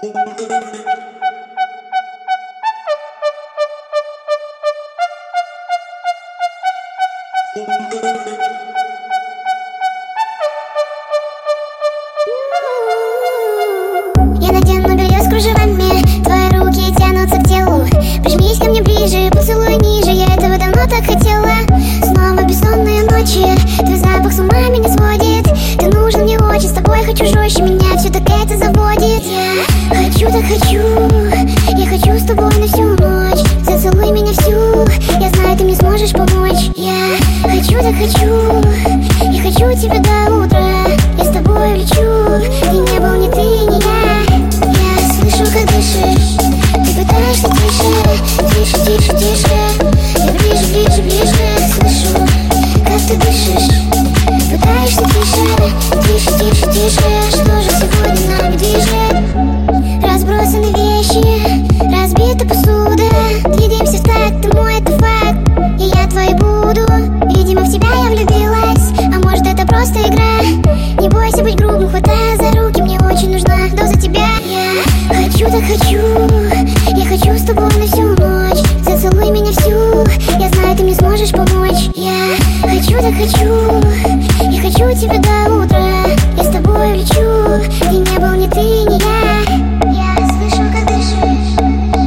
Я надену белье с кружевами, твои руки тянутся к телу. Прижмись ко мне ближе, поцелуй ниже, я этого давно так хотела. Снова бессонные ночи, твой запах с ума меня сводит. Ты нужен мне очень, с тобой хочу жестче, меня все так это заводит. Я хочу, так хочу, я хочу с тобой на всю ночь. Зацелуй меня всю, я знаю, ты мне сможешь помочь. Я хочу, так хочу, я хочу тебя до утра. Я с тобой лечу, ты не был ни ты, ни я. Я слышу, как дышишь, ты пытаешься тише, тише, тише, тише. Я ближе, ближе, ближе, слышу, как ты дышишь. Пытаешься тише, тише, тише, тише. Что же сегодня нами движет? Разбросаны вещи, разбита посуда. Двигаемся в такт, ты мой, это факт, и я твой буду. Видимо, в тебя я влюбилась, а может это просто игра. Не бойся быть грубым, хватай за руки, мне очень нужна доза тебя. Я хочу, так хочу, я хочу с тобой на всю ночь. Зацелуй меня всю, я знаю, ты мне сможешь помочь. Я хочу, так хочу, я хочу тебя до утра. Я с тобой лечу, ты не был ни ты, ни я. Я слышу, как дышишь,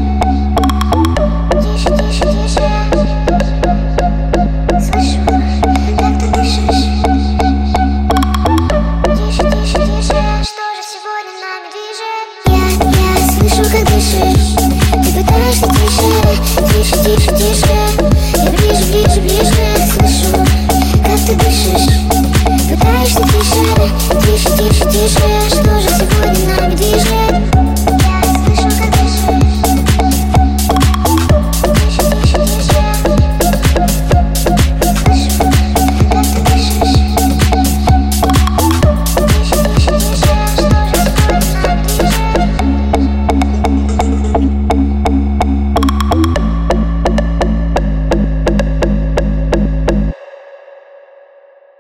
тише, тише, тише. Слышу, как ты дышишь, тише, тише, тише. Что же сегодня нами движет? Я слышу, как дышишь, ты пытаешься тише, тише, тише, тише. Я ближе, ближе, ближе, слышу, как ты дышишь. Пытаешься тише, тише, тише, тише.